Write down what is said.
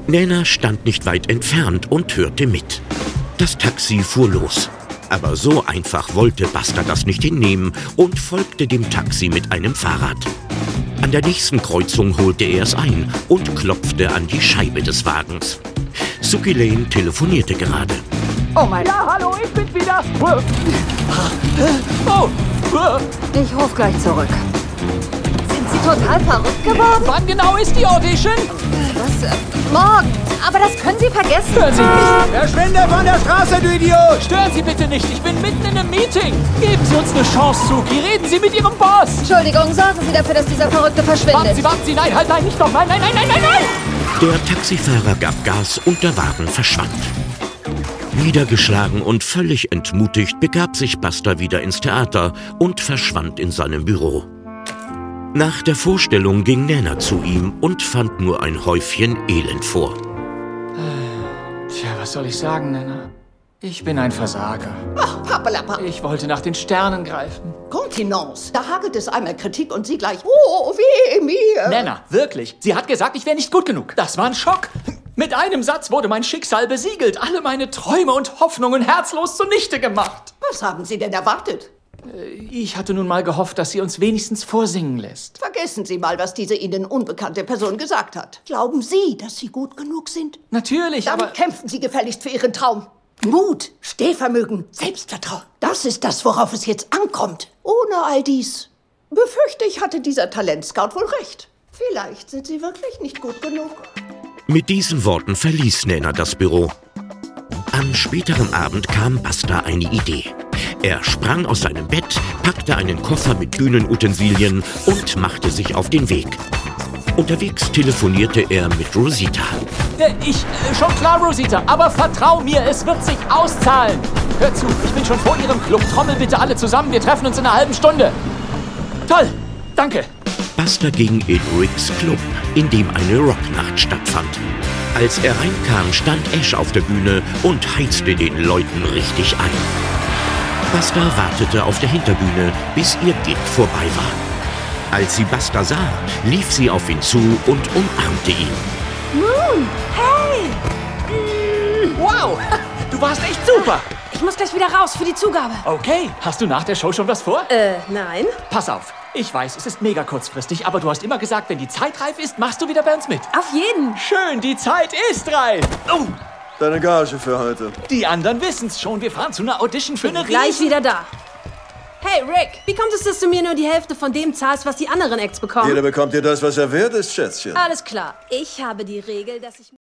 Nana stand nicht weit entfernt und hörte mit. Das Taxi fuhr los. Aber so einfach wollte Buster das nicht hinnehmen und folgte dem Taxi mit einem Fahrrad. An der nächsten Kreuzung holte er es ein und klopfte an die Scheibe des Wagens. Suki Lane telefonierte gerade. Oh mein... Ja, hallo, ich bin's wieder. Oh. Ich ruf gleich zurück. Sind Sie total verrückt geworden? Wann genau ist die Audition? Was? Morgen. Aber das können Sie vergessen. Hören Sie mich. Verschwinde von der Straße, du Idiot! Stören Sie bitte nicht. Ich bin mitten in einem Meeting. Geben Sie uns eine Chance, Suki. Reden Sie mit Ihrem Boss. Entschuldigung, sorgen Sie dafür, dass dieser Verrückte verschwindet. Warten Sie. Nein, halt, nein, nicht noch. Nein. Der Taxifahrer gab Gas und der Wagen verschwand. Niedergeschlagen und völlig entmutigt begab sich Buster wieder ins Theater und verschwand in seinem Büro. Nach der Vorstellung ging Nana zu ihm und fand nur ein Häufchen Elend vor. Tja, was soll ich sagen, Nana? Ich bin ein Versager. Ach, Pappelappa. Ich wollte nach den Sternen greifen. Kontenance. Da hagelt es einmal Kritik und Sie gleich, oh, weh mir. Nana, wirklich. Sie hat gesagt, ich wäre nicht gut genug. Das war ein Schock. Mit einem Satz wurde mein Schicksal besiegelt. Alle meine Träume und Hoffnungen herzlos zunichte gemacht. Was haben Sie denn erwartet? Ich hatte nun mal gehofft, dass sie uns wenigstens vorsingen lässt. Vergessen Sie mal, was diese Ihnen unbekannte Person gesagt hat. Glauben Sie, dass Sie gut genug sind? Natürlich, Dann aber... kämpfen Sie gefälligst für Ihren Traum. Mut, Stehvermögen, Selbstvertrauen. Das ist das, worauf es jetzt ankommt. Ohne all dies befürchte ich, hatte dieser Talentscout wohl recht. Vielleicht sind Sie wirklich nicht gut genug. Mit diesen Worten verließ Nana das Büro. Am späteren Abend kam Buster eine Idee. Er sprang aus seinem Bett, packte einen Koffer mit Bühnenutensilien und machte sich auf den Weg. Unterwegs telefonierte er mit Rosita. Schon klar, Rosita, aber vertrau mir, es wird sich auszahlen. Hör zu, ich bin schon vor Ihrem Club. Trommel bitte alle zusammen, wir treffen uns in einer halben Stunde. Toll, danke. Buster ging in Ricks Club, in dem eine Rocknacht stattfand. Als er reinkam, stand Ash auf der Bühne und heizte den Leuten richtig ein. Buster wartete auf der Hinterbühne, bis ihr Gig vorbei war. Als sie Buster sah, lief sie auf ihn zu und umarmte ihn. Moon, hey! Wow, du warst echt super. Ich muss gleich wieder raus für die Zugabe. Okay, hast du nach der Show schon was vor? Nein. Pass auf, ich weiß, es ist mega kurzfristig, aber du hast immer gesagt, wenn die Zeit reif ist, machst du wieder bei uns mit. Auf jeden. Schön, die Zeit ist reif. Oh, Deine Gage für heute. die anderen wissen's schon, wir fahren zu einer Audition für eine Gleich wieder da. Hey, Rick, wie kommt es, dass du mir nur die Hälfte von dem zahlst, was die anderen Acts bekommen? Jeder bekommt dir das, was er wert ist, Schätzchen. Alles klar. Ich habe die Regel, dass ich...